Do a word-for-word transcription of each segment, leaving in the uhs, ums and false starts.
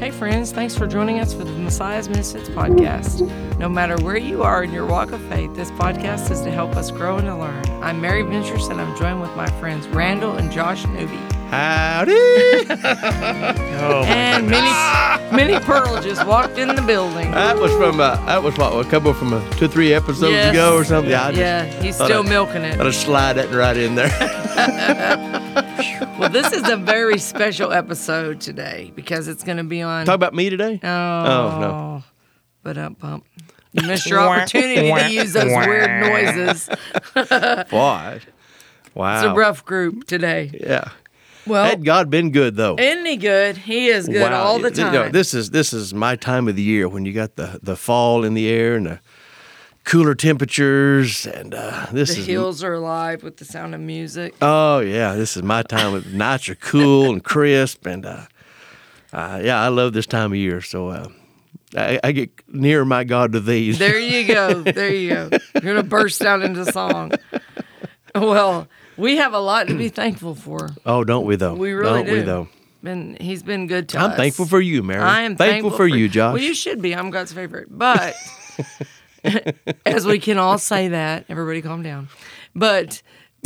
Hey friends, thanks for joining us for the Messiah's Misfits podcast. No matter where you are in your walk of faith, this podcast is to help us grow and to learn. I'm Mary Ventures, and I'm joined with my friends Randall and Josh Newby. Howdy! oh and Minnie, Minnie Pearl just walked in the building. That was from uh, that was what a couple from uh, two or three episodes yes. ago or something. Yeah, I just yeah he's still I'd, milking it. I'd slide that right in there. Well, this is a very special episode today because it's going to be on. Talk about me today? Oh, oh no! But up bump. You missed your opportunity to use those weird noises. Boy, wow! It's a rough group today. Yeah. Well, had God been good though? Isn't he good? He is good wow. all the time. You know, this is this is my time of the year when you got the, the fall in the air and the cooler temperatures, and uh, this the is the hills are alive with the sound of music. Oh yeah, this is my time. The nights are cool and crisp, and uh, uh, yeah, I love this time of year. So uh, I, I get nearer my God to thee. There you go. There you go. You're gonna burst out into song. Well. We have a lot to be thankful for. Oh, don't we though? We really don't do. we though? Been, he's been good to I'm us. I'm thankful for you, Mary. I am thankful, thankful for, for you, Josh. Well, you should be. I'm God's favorite. But as we can all say that, everybody calm down. But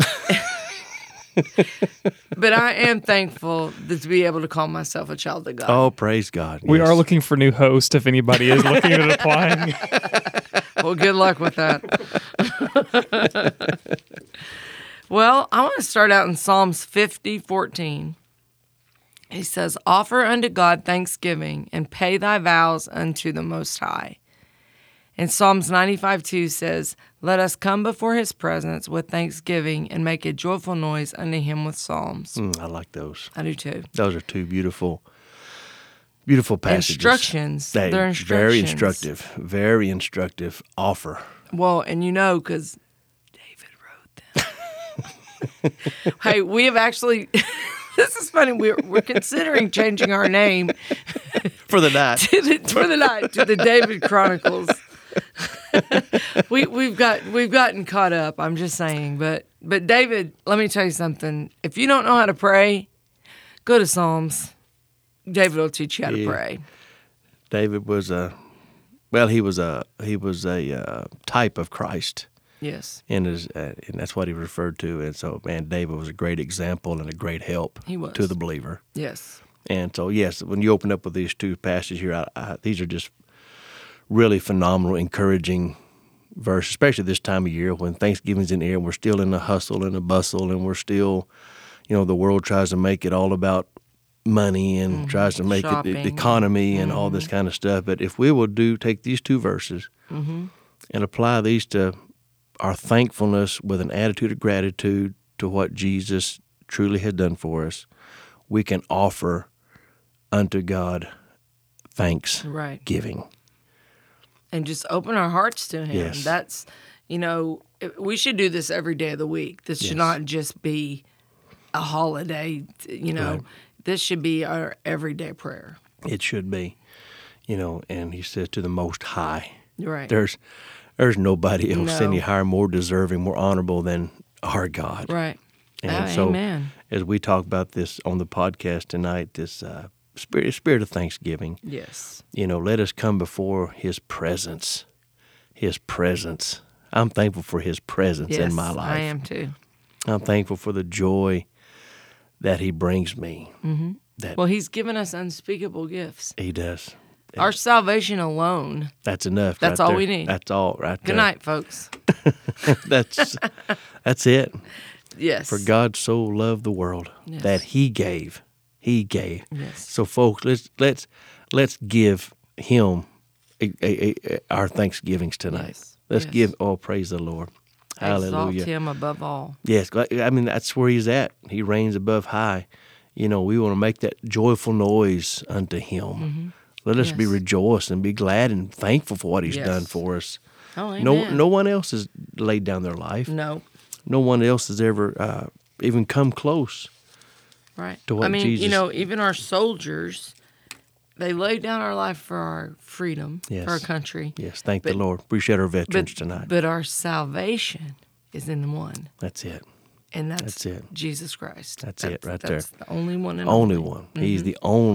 but I am thankful to be able to call myself a child of God. Oh, praise God. We yes. are looking for new hosts if anybody is looking at applying. Well, good luck with that. Well, I want to start out in Psalms fifty fourteen. He says, "Offer unto God thanksgiving, and pay thy vows unto the Most High." And Psalms ninety-five two says, "Let us come before his presence with thanksgiving, and make a joyful noise unto him with psalms." Mm, I like those. I do too. Those are two beautiful, beautiful passages. Instructions. They, They're instructions. Very instructive. Very instructive offer. Well, and you know, because hey, we have actually, this is funny, we're, we're considering changing our name. For the night. to the, for the night, to the David Chronicles. we, we've got, we've gotten caught up, I'm just saying. But, but David, let me tell you something. If you don't know how to pray, go to Psalms. David will teach you how to yeah. pray. David was a, well, he was a, he was a uh, type of Christ. Yes. And, his, uh, and that's what he referred to. And so, man, David was a great example and a great help he was. to the believer. Yes. And so, yes, when you open up with these two passages here, I, I, these are just really phenomenal, encouraging verses, especially this time of year when Thanksgiving's in the air and we're still in the hustle and the bustle and we're still, you know, the world tries to make it all about money and mm-hmm. tries to make Shopping. it the economy and mm-hmm. all this kind of stuff. But if we will do take these two verses mm-hmm. and apply these to our thankfulness with an attitude of gratitude to what Jesus truly had done for us, we can offer unto God thanksgiving. Right. And just open our hearts to Him. Yes. That's, you know, we should do this every day of the week. This should yes. not just be a holiday, you know. Right. This should be our everyday prayer. It should be, you know, and he says to the Most High. Right. There's There's nobody else no. any higher, more deserving, more honorable than our God. Right. And ah, so, amen. as we talk about this on the podcast tonight, this uh, spirit, spirit of thanksgiving. Yes. You know, let us come before His presence. His presence. I'm thankful for His presence yes, in my life. I am too. I'm thankful for the joy that He brings me. Mm-hmm. That well, He's given us unspeakable gifts. He does. Our salvation alone. That's enough. That's right all there. we need. That's all right Good there. night, folks. that's that's it. Yes. For God so loved the world yes. that He gave. He gave. Yes. So, folks, let's let's let's give Him a, a, a, our thanksgivings tonight. Yes. Let's yes. give. Oh, praise the Lord. Hallelujah. Exalt Him above all. Yes, I mean that's where He's at. He reigns above high. You know, we want to make that joyful noise unto Him. Mm-hmm. Let us yes. be rejoiced and be glad and thankful for what He's yes. done for us. Oh, amen. No, no one else has laid down their life. No. No one else has ever uh, even come close. Right. To what I mean, Jesus... you know, even our soldiers, they laid down our life for our freedom, yes. for our country. Yes, thank but, the Lord. Appreciate our veterans but, tonight. But our salvation is in one. That's it. And that's, that's it. Jesus Christ. That's, that's it right that's there. That's the only one. And only only one. Mm-hmm. He's the only.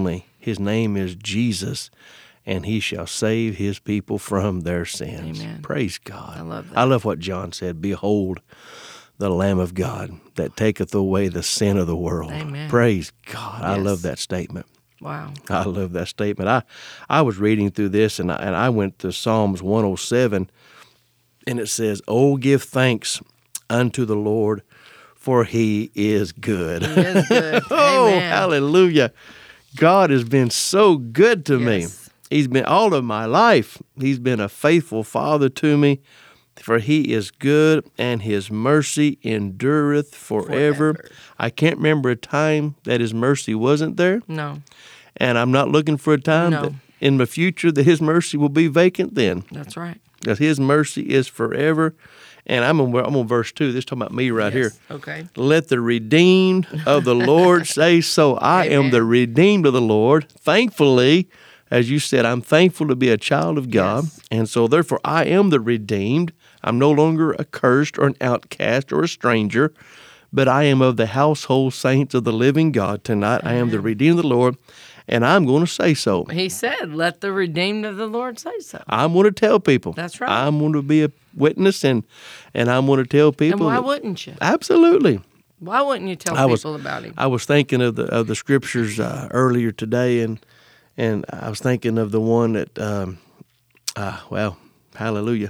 His name is Jesus, and he shall save his people from their sins. Amen. Praise God. I love that. I love what John said. Behold, the Lamb of God that taketh away the sin of the world. Amen. Praise God. I Yes. love that statement. Wow. I love that statement. I, I was reading through this, and I, and I went to Psalms one oh seven, and it says, "Oh, give thanks unto the Lord, for he is good." He is good. Oh, Amen. hallelujah. God has been so good to me. Yes. He's been all of my life. He's been a faithful father to me, for he is good, and his mercy endureth forever. Forever. I can't remember a time that his mercy wasn't there, No, and I'm not looking for a time No. that in the future that his mercy will be vacant then, that's right. because his mercy is forever. And I'm on, I'm on verse two. This is talking about me right here. Yes. Okay. Let the redeemed of the Lord say so. I am Amen. the redeemed of the Lord. Thankfully, as you said, I'm thankful to be a child of God. Yes. And so therefore I am the redeemed. I'm no longer accursed or an outcast or a stranger, but I am of the household saints of the living God tonight. I am the redeemed of the Lord, and I'm going to say so. He said, "Let the redeemed of the Lord say so." I'm going to tell people. That's right. I'm going to be a witness, and, and I'm going to tell people. And why that- wouldn't you? Absolutely. Why wouldn't you tell I was- people about him? I was thinking of the of the scriptures uh, earlier today, and and I was thinking of the one that, um, uh, well, hallelujah,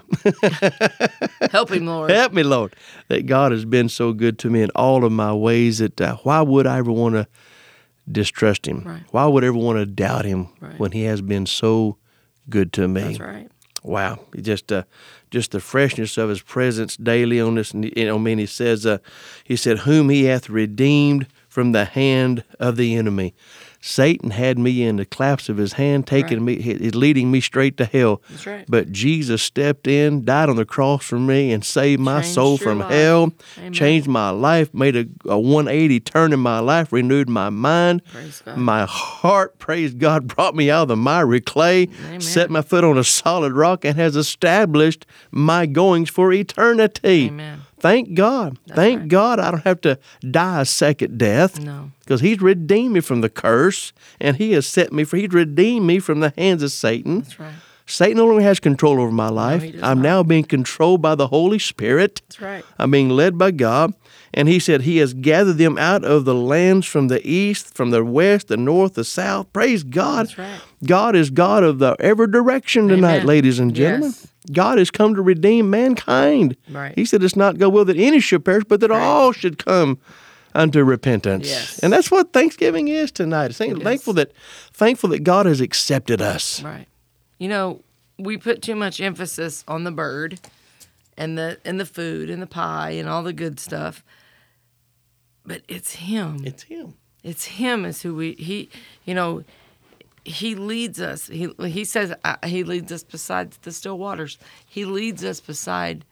Help him, Lord. help me, Lord, that God has been so good to me in all of my ways. That uh, why would I ever want to distrust Him? Right. Why would I ever want to doubt Him Right. when He has been so good to me? That's right. Wow, just uh, just the freshness of His presence daily on this. You know, I mean, He says, uh, He said, "Whom He hath redeemed from the hand of the enemy." Satan had me in the clasp of his hand, taking Right. me, he- leading me straight to hell. That's right. But Jesus stepped in, died on the cross for me, and saved my Changed soul your from life. hell. Amen. Changed my life, made a, a one eighty turn in my life, renewed my mind, Praise God. my heart. Praise God, brought me out of the miry clay, Amen. set my foot on a solid rock, and has established my goings for eternity. Amen. Thank God. That's Thank right. God I don't have to die a second death. No. Because He's redeemed me from the curse, and He has set me free. He's redeemed me from the hands of Satan. That's right. Satan no longer has control over my life. he does I'm not. now being controlled by the Holy Spirit. That's right. I'm being led by God. And He said He has gathered them out of the lands from the east, from the west, the north, the south. Praise God. That's right. God is God of the every direction tonight, Amen. ladies and gentlemen. Yes. God has come to redeem mankind. Right. He said it's not go will that any should perish, but that Right. all should come unto repentance. Yes. And that's what Thanksgiving is tonight. It's It thankful is. that thankful that God has accepted us. Right. You know, we put too much emphasis on the bird and the and the food and the pie and all the good stuff. But it's him. It's Him. It's him is who we he you know he leads us. He he says uh, he leads us beside the still waters. He leads us beside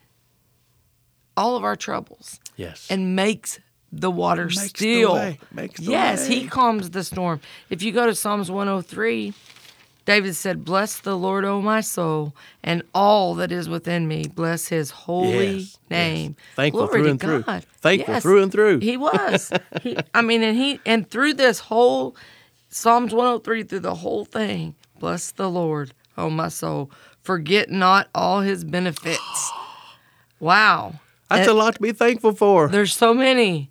all of our troubles Yes. and makes the water Makes the still. way. Makes the yes, way. he calms the storm. If you go to Psalms one oh three, David said, "Bless the Lord, O my soul, and all that is within me. Bless His holy Yes, name." yes. Thankful Glory through to and through. God. Thankful Yes, through and through. He was. He, I mean, and he and through this whole Psalms one oh three, through the whole thing, bless the Lord, O my soul. Forget not all His benefits. Wow. That's And a lot to be thankful for. There's so many.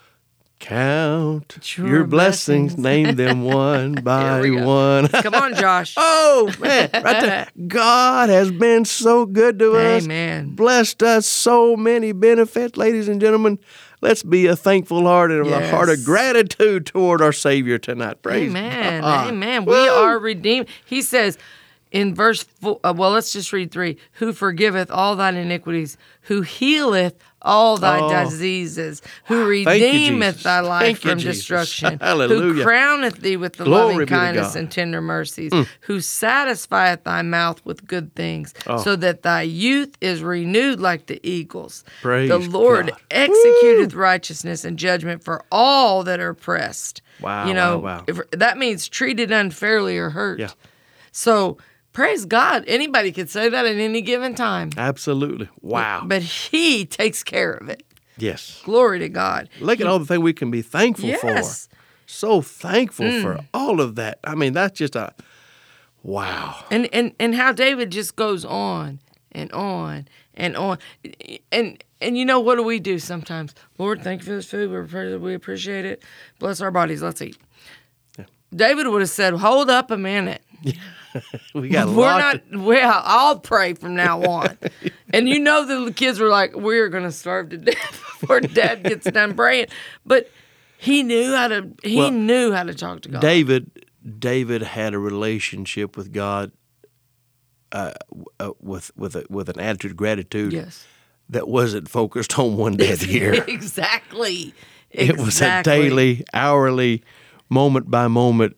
Count Your your blessings, blessings. name them one by we go. one. Come on, Josh. Oh, man, right there. God has been so good to us. Amen. Blessed us so many benefits, ladies and gentlemen. Let's be a thankful heart and a heart of Yes. gratitude toward our Savior tonight. Praise Amen. God. Amen. We Woo. are redeemed. He says in verse four, uh, well, let's just read three. Who forgiveth all thine iniquities, who healeth all thy Oh. diseases, who Thank you, redeemeth Jesus. thy life Thank you, from Jesus. destruction, who Hallelujah. crowneth thee with the Glory loving be to kindness God. Mm. and tender mercies, who satisfieth thy mouth with good things, Oh. so that thy youth is renewed like the eagles. Praise the Lord God. executeth righteousness and judgment for all that are oppressed. Wow, You know, wow, wow. if that means treated unfairly or hurt. Yeah. So praise God. Anybody could say that at any given time. Absolutely. Wow. But He takes care of it. Yes. Glory to God. Look at all the things we can be thankful Yes. for. so thankful Mm. for all of that. I mean, that's just a wow. And and and how David just goes on and on and on. And and you know, what do we do sometimes? Lord, thank you for this food. We appre- we appreciate it. Bless our bodies. Let's eat. Yeah. David would have said, hold up a minute. We got a We're lot. not, well, I'll pray from now on. And you know the kids were like, we're going to starve to death before Dad gets done praying. But he knew how to, he Well, knew how to talk to God. David, David had a relationship with God uh, uh, with with a, with an attitude of gratitude Yes. that wasn't focused on one day of the year. Exactly. It was a Exactly. daily, hourly, moment by moment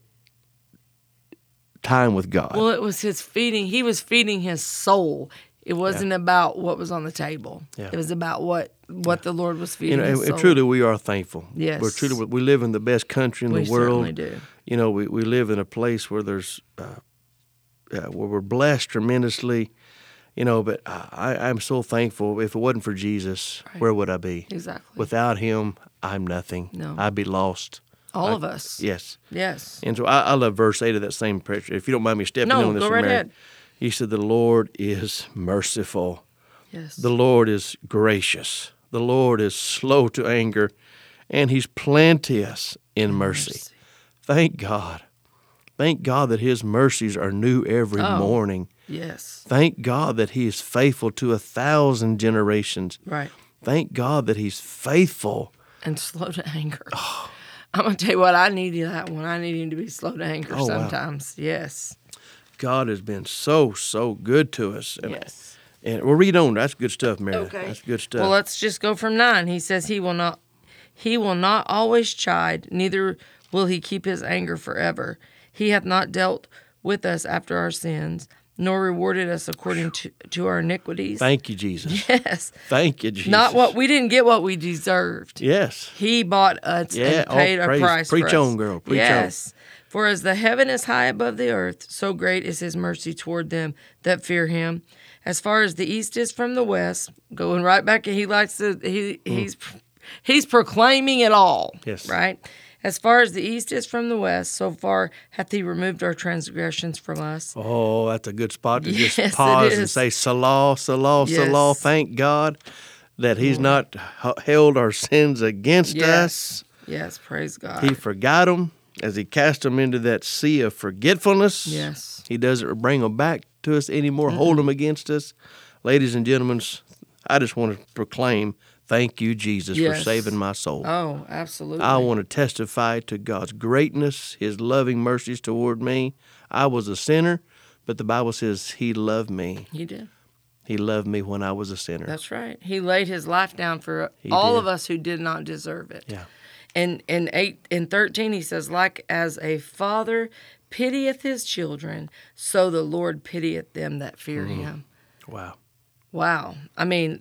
time with God. Well, it was his feeding. He was feeding his soul. It wasn't about what was on the table. Yeah. It was about what what the Lord was feeding you know, his and, soul. and truly, we are thankful. Yes. We're truly we live in the best country in We the world. certainly do. You know, we, we live in a place where there's uh, uh, where we're blessed tremendously. You know, but I, I'm so thankful. If it wasn't for Jesus, Right. where would I be? Exactly. Without Him, I'm nothing. No. I'd be lost. All I- of us. Yes. Yes. And so I, I love verse eight of that same preacher. If you don't mind me stepping No, on this, go for a right minute. ahead. He said, "The Lord is merciful. Yes. The Lord is gracious. The Lord is slow to anger, and He's plenteous in mercy." mercy. Thank God. Thank God that His mercies are new every Oh. morning. Yes. Thank God that He is faithful to a thousand generations. Right. Thank God that He's faithful. And slow to anger. I'm going to tell you what, I need that one. I need him to be slow to anger Oh, wow. sometimes. Yes. God has been so, so good to us. And, Yes. and we'll read on. That's good stuff, Mary. Okay. That's good stuff. Well, let's just go from nine. He says he will not he will not always chide, neither will he keep his anger forever. He hath not dealt with us after our sins, nor rewarded us according to, to our iniquities. Thank you, Jesus. Yes. Thank you, Jesus. Not what we didn't get what we deserved. Yes. He bought us Yeah, and paid oh, a praise- price preach for us. on, girl, preach on. yes. For as the heaven is high above the earth, so great is his mercy toward them that fear him. As far as the east is from the west, going right back, he likes to he he's he's proclaiming it all. Yes. Right? As far as the east is from the west, so far hath he removed our transgressions from us. Oh, that's a good spot to Yes, just it pause and is. say, Salah, Salah, Yes. Salah. Thank God that He's not h- held our sins against us. Yes. Yes, praise God. He forgot them as He cast them into that sea of forgetfulness. Yes. He doesn't bring them back to us anymore, hold them against us. Ladies and gentlemen, I just want to proclaim, thank you, Jesus, for Yes. saving my soul. Oh, absolutely. I want to testify to God's greatness, His loving mercies toward me. I was a sinner, but the Bible says He loved me. He did. He loved me when I was a sinner. That's right. He laid his life down for He all did. of us who did not deserve it. Yeah. And in eight in thirteen he says, like as a father pitieth his children, so the Lord pitieth them that fear Mm-hmm. him. Wow. Wow. I mean,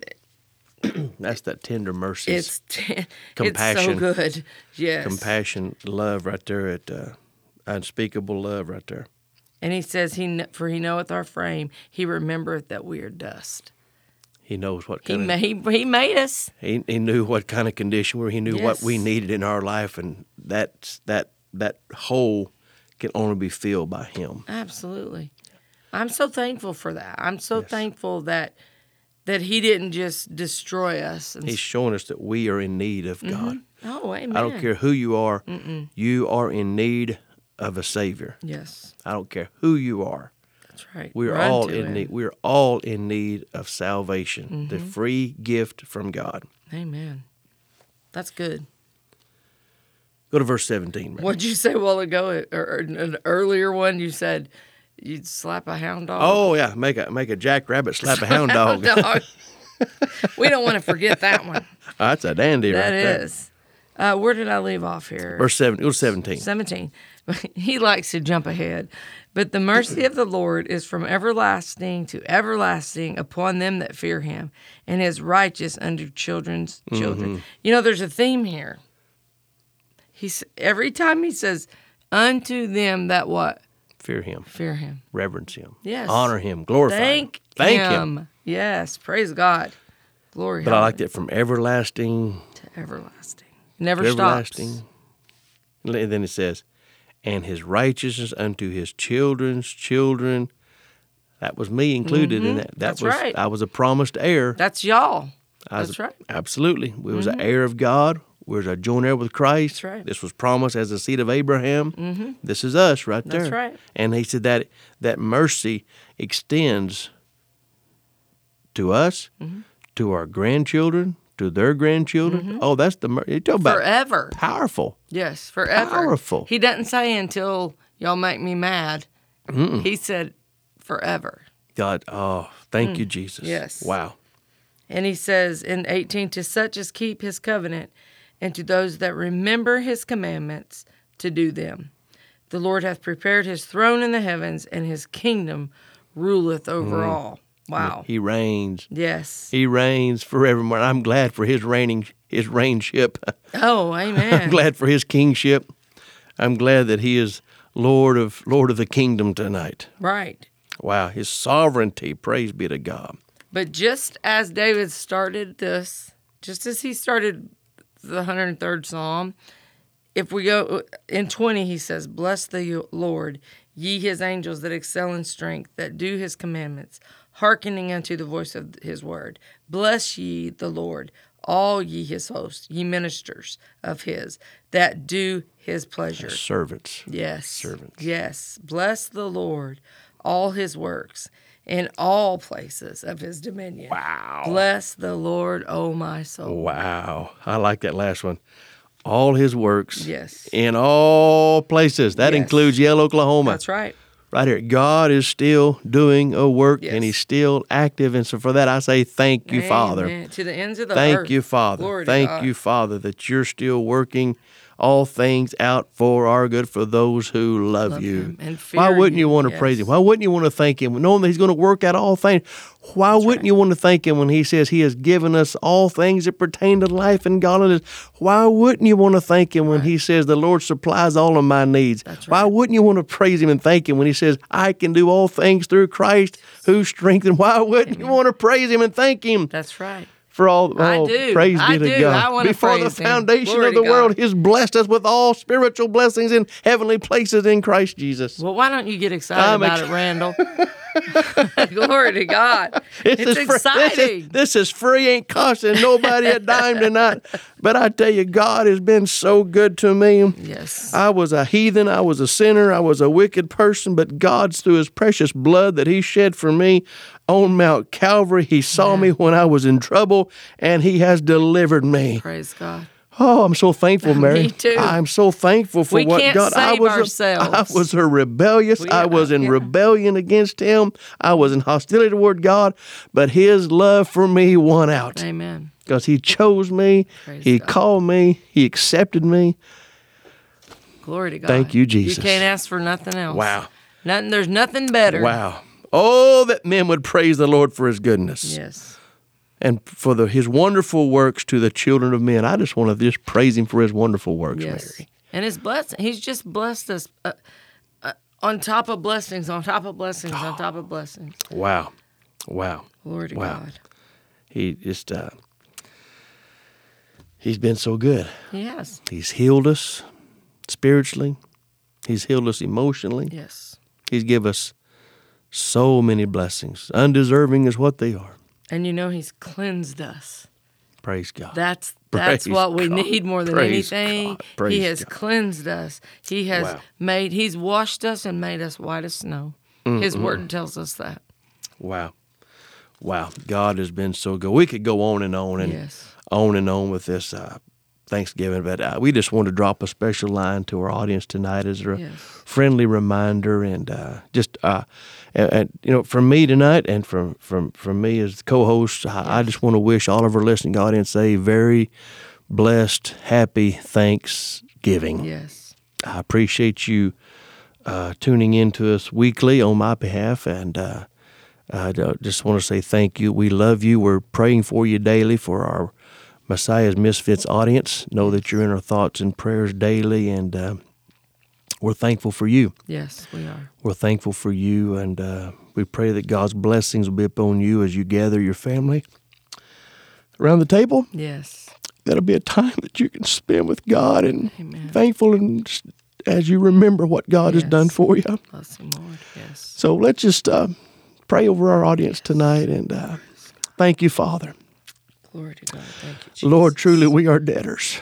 That's that tender mercies, it's t- it's so Compassion. good. Yes. compassion, love right there, at uh, unspeakable love right there. And he says, "He kn- for he knoweth our frame, he remembereth that we are dust." He knows what He kind of, made he made us. he, he knew what kind of condition we were. He knew what we Yes. needed in our life, and that that that hole can only be filled by Him. Absolutely. I'm so thankful for that. I'm so Yes. thankful that that he didn't just destroy us. And He's showing us that we are in need of God. oh, amen. I don't care who you are, you are in need of a Savior. Yes, I don't care who you are. that's right. We are Run all to in him. need. We are all in need of salvation, Mm-hmm. the free gift from God. Amen. That's good. Go to verse seventeen. Man. What'd you say a while ago? Or, or an earlier one, you said you'd slap a hound dog. Oh yeah, make a make a jackrabbit slap a hound dog. Dog. We don't want to forget that one. That's a dandy That right there. is. Uh, where did I leave off here? Verse seven. Go to seventeen. seventeen. He likes to jump ahead. But the mercy of the Lord is from everlasting to everlasting upon them that fear him, and his righteous unto children's children. Mm-hmm. You know, there's a theme here. He's every time he says, unto them that what? Fear Him, Fear him. reverence Him, Yes. honor Him, glorify Thank, Him. Thank him. Him. Yes. Praise God. Glory. But I like hallelujah, that from everlasting to everlasting. Never to stops. everlasting. And then it says, and his righteousness unto his children's children. That was me included in that. That That's was right. I was a promised heir. That's y'all. I was That's a- right. Absolutely. We was an heir of God. We was a joint heir with Christ. That's right. This was promised as the seed of Abraham. Mm-hmm. This is us right there. That's right. And he said that that mercy extends to us, Mm-hmm. to our grandchildren, to their grandchildren. Oh, that's the mercy. You talk about Forever. powerful. Yes, forever. Powerful. He doesn't say until y'all make me mad. He said forever. God, oh, thank you, Jesus. Mm. Yes. Wow. And he says in eighteen, to such as keep his covenant, and to those that remember his commandments to do them. The Lord hath prepared his throne in the heavens, and his kingdom ruleth over all. Wow. He reigns. Yes. He reigns forevermore. I'm glad for his reigning, his reignship. Oh, amen. I'm glad for his kingship. I'm glad that he is Lord of Lord of the kingdom tonight. Right. Wow, his sovereignty. Praise be to God. But just as David started this, just as he started the one hundred third Psalm, if we go in twenty, he says, bless the Lord, ye his angels that excel in strength, that do his commandments, hearkening unto the voice of his word. Bless ye the Lord, all ye his hosts, ye ministers of his, that do his pleasure. Servants. Yes. Servants. Yes. Bless the Lord, all his works, in all places of his dominion. Wow. Bless the Lord, O my soul. Wow. I like that last one. All his works. Yes. In all places. That Yes. includes Yale, Oklahoma. That's right. Right here. God is still doing a work Yes. and he's still active. And so for that, I say thank you, Father. Amen. To the ends of the Thank earth. you, Father. Glory to Thank God. you, Father, that you're still working all things out for our good for those who love, Love you. him and fear Why wouldn't you, you, want to yes. praise him? Why wouldn't you want to thank him? Knowing that he's going to work out all things. Why wouldn't right. you want to thank him when he says he has given us all things that pertain to life and godliness? Why wouldn't you want to thank him when he says the Lord supplies all of my needs? That's Why right. wouldn't you want to praise him and thank him when he says I can do all things through Christ who strengthens? Why wouldn't you want to praise him and thank him? That's right. For all, I oh, do. praise I be to do. God. I wanna Before the praise him. foundation Glory of the to world, God. He's blessed us with all spiritual blessings in heavenly places in Christ Jesus. Well, why don't you get excited I'm about ex- it, Randall? Glory to God. This it's is free- exciting. This is, this is free, ain't costing nobody a dime tonight. But I tell you, God has been so good to me. Yes. I was a heathen. I was a sinner. I was a wicked person. But God's through his precious blood that he shed for me on Mount Calvary. He saw me when I was in trouble, and he has delivered me. Praise God. Oh, I'm so thankful, Mary. Me too. I'm so thankful for We what can't God. I save was. A, ourselves. I was a rebellious. We I are, was in yeah. rebellion against Him. I was in hostility toward God. But His love for me won out Amen. because He chose me. Praise He God. called me. He accepted me. Glory to God. Thank you, Jesus. You can't ask for nothing else. Wow. Nothing. There's nothing better. Wow. Oh, that men would praise the Lord for His goodness Yes. and for the, His wonderful works to the children of men. I just want to just praise Him for His wonderful works, Yes. Mary. And His blessing. He's just blessed us uh, uh, on top of blessings, on top of blessings, on top of blessings. Wow. Wow. Glory to Wow. God. He just, uh, He's been so good. He has. He's healed us spiritually. He's healed us emotionally. Yes. He's given us so many blessings. Undeserving is what they are. And you know He's cleansed us. Praise God. That's that's Praise what we God. need more than Praise anything. God. Praise He has God. cleansed us. He has Wow. made. He's washed us and made us white as snow. His word tells us that. Wow. Wow. God has been so good. We could go on and on and Yes. on and on with this uh, Thanksgiving, but uh, we just want to drop a special line to our audience tonight as a Yes. friendly reminder and uh, just, uh, and, and, you know, from me tonight and from, from, from me as the co-host, I, I just want to wish all of our listening audience a very blessed, happy Thanksgiving. Yes. I appreciate you uh, tuning in to us weekly on my behalf, and uh, I just want to say thank you. We love you. We're praying for you daily for our Messiah's Misfits audience. Know that you're in our thoughts and prayers daily, and uh, we're thankful for you. Yes, we are. We're thankful for you, and uh, we pray that God's blessings will be upon you as you gather your family around the table. Yes. that'll be a time that you can spend with God and Amen. thankful and just as you remember what God Yes. has done for you. Bless him, Lord. Yes. So let's just uh, pray over our audience tonight and uh, thank you, Father. Glory to God. Thank you, Jesus. Lord, truly we are debtors.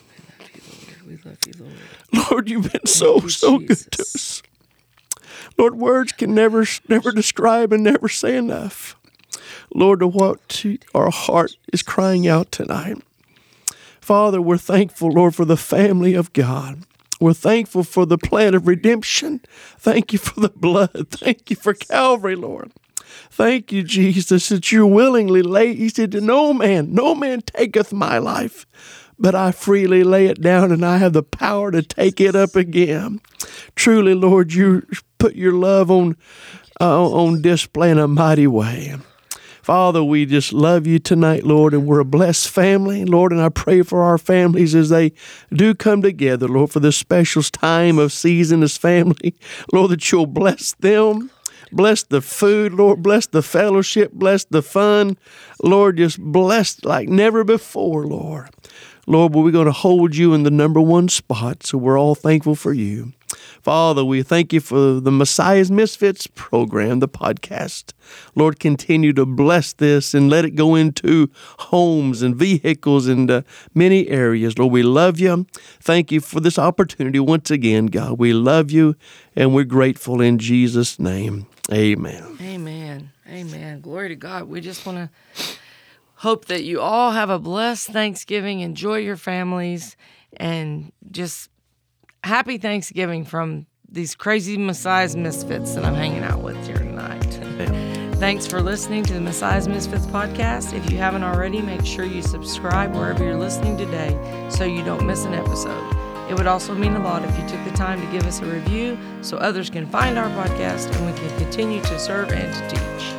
We love you, Lord. Lord, you've been so, you, so good to Jesus. us. Lord, words can never, never describe and never say enough. Lord, to what our heart is crying out tonight. Father, we're thankful, Lord, for the family of God. We're thankful for the plan of redemption. Thank you for the blood. Thank you for Calvary, Lord. Thank you, Jesus, that you willingly lay. He said, no man, no man taketh my life, but I freely lay it down, and I have the power to take it up again. Truly, Lord, you put your love on, uh, on display in a mighty way. Father, we just love you tonight, Lord, and we're a blessed family, Lord, and I pray for our families as they do come together, Lord, for this special time of season as family. Lord, that you'll bless them, bless the food, Lord, bless the fellowship, bless the fun. Lord, just bless like never before, Lord. Lord, but we're going to hold you in the number one spot, so we're all thankful for you. Father, we thank you for the Messiah's Misfits program, the podcast. Lord, continue to bless this and let it go into homes and vehicles and uh, many areas. Lord, we love you. Thank you for this opportunity once again, God. We love you and we're grateful in Jesus' name. Amen. Amen. Amen. Glory to God. We just want to hope that you all have a blessed Thanksgiving. Enjoy your families and just happy Thanksgiving from these crazy Messiah's Misfits that I'm hanging out with here tonight. Thanks for listening to the Messiah's Misfits podcast. If you haven't already, make sure you subscribe wherever you're listening today so you don't miss an episode. It would also mean a lot if you took the time to give us a review so others can find our podcast and we can continue to serve and to teach.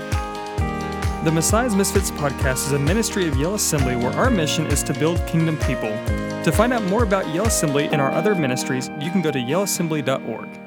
The Messiah's Misfits podcast is a ministry of Yale Assembly where our mission is to build kingdom people. To find out more about Yale Assembly and our other ministries, you can go to yale assembly dot org.